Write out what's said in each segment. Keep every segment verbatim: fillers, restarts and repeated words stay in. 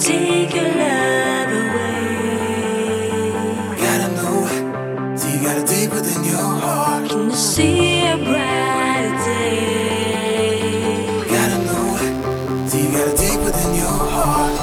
take your love away. Gotta know it, so you got it deep within your heart. Can you see a brighter day? Gotta know it, so you got it deep within your heart.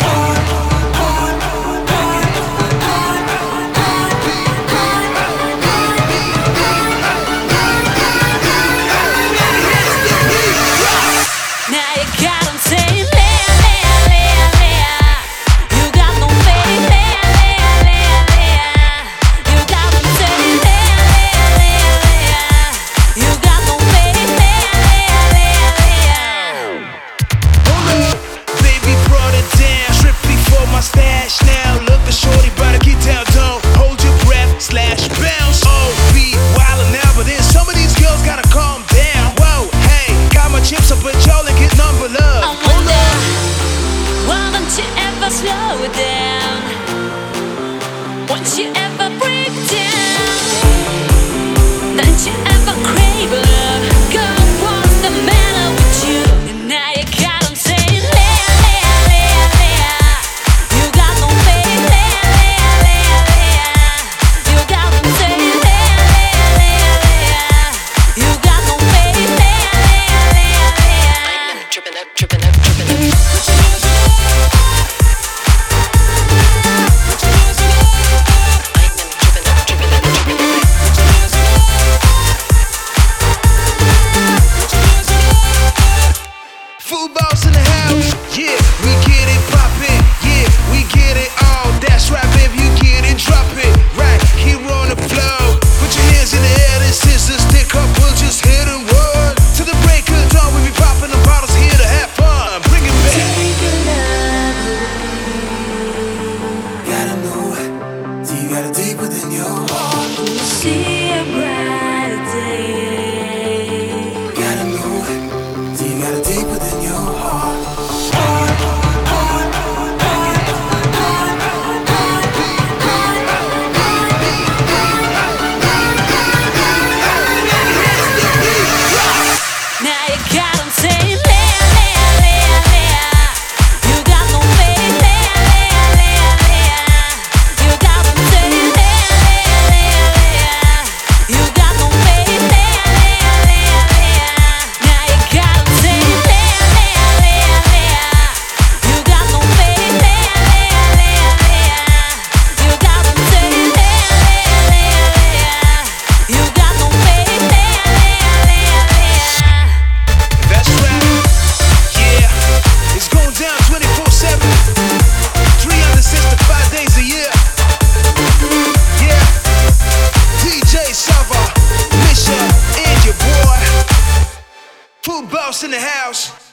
Now you got 'em saying, Leah, Leah, Leah, Leah. You got no faith, Leah, Leah, Leah, Leah. You got 'em saying, Leah, Leah, Leah, Leah. You got no faith, Leah, Leah, Leah, Leah. Hold up, baby, brought it down. Strip before my stash now. Look at shorty, better get down, don't hold your breath, slash bounce. Oh, be wildin' now, but then some of these girls gotta calm down. Whoa, hey, got my chips up, but y'all ain't get none but love. I wonder, why don't you ever slow it down? Won't you ever break down? Don't you ever crave love? Girl, what's the matter with you? And now you got 'em saying, Leah, Leah, Leah, Leah. You got no faith, Leah, Leah, Leah, Leah. You got 'em saying, Leah, Leah, Leah, Leah. You got no faith, Leah, Leah, Leah, Leah. Tripping up, tripping up, tripping up. Food boss in the house, yeah, we get it poppin', yeah, we get it all. That's right, baby, you get it, drop it, right here on the floor. Put your hands in the air, this is a stick up, we'll just hit and run. To the break of dawn, we be popping the bottles here to have fun. Bring it back. Take your love Gotta know it, so you got it deep within your heart. away. You see a brighter day. Gotta know it, so you got it deep within your heart. Now you got 'em saying, Leah, Leah, Leah, Leah. You got no faith, Leah, Leah, Leah, Leah. You got 'em saying, Leah, Leah, Leah, Leah. You got no faith, Leah, Leah, Leah, Leah. Now you got 'em saying, Leah, Leah, Leah, Leah. You got no faith, Leah, Leah, Leah, Leah. You got 'em saying, Leah, Leah, Leah, Leah. You got no faith, Leah, Leah, Leah, Leah. That's right, yeah, it's going down twenty-four seven, three hundred sixty-five days a year. Yeah, D J Sava, Misha, and your boy, Food Boss in the house.